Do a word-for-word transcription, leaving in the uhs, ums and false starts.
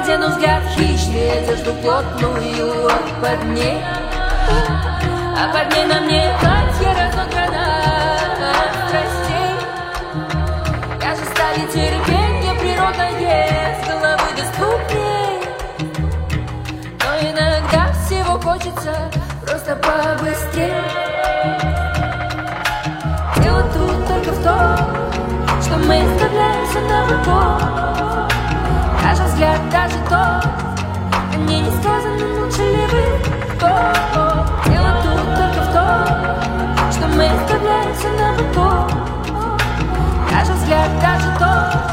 Одену взгляд хищный, одежду плотную, а под ней, а под ней на мне платье разодранное страстей. Я же стали терпенье природное, с головы доступней. Но иногда всего хочется просто побыстрее. Дело тут только в том, что мы оставляемся на потом. Даже взгляд, даже тот, они не сказаны, молчаливый вдох. Дело тут только в том, что мы оставляемся на потом. Даже взгляд, даже тот,